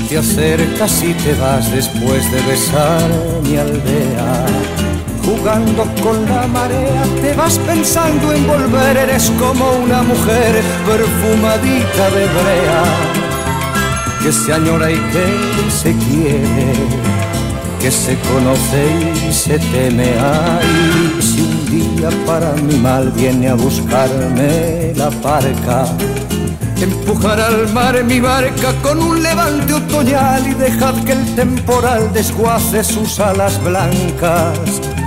te acercas y te vas después de besar mi aldea. Jugando con la marea te vas pensando en volver, eres como una mujer perfumadita de brea, que se añora y que se quiere, que se conoce y se teme. Ay, si un día para mi mal viene a buscarme la parca, empujar al mar mi barca con un levante otoñal y dejad que el temporal desguace sus alas blancas.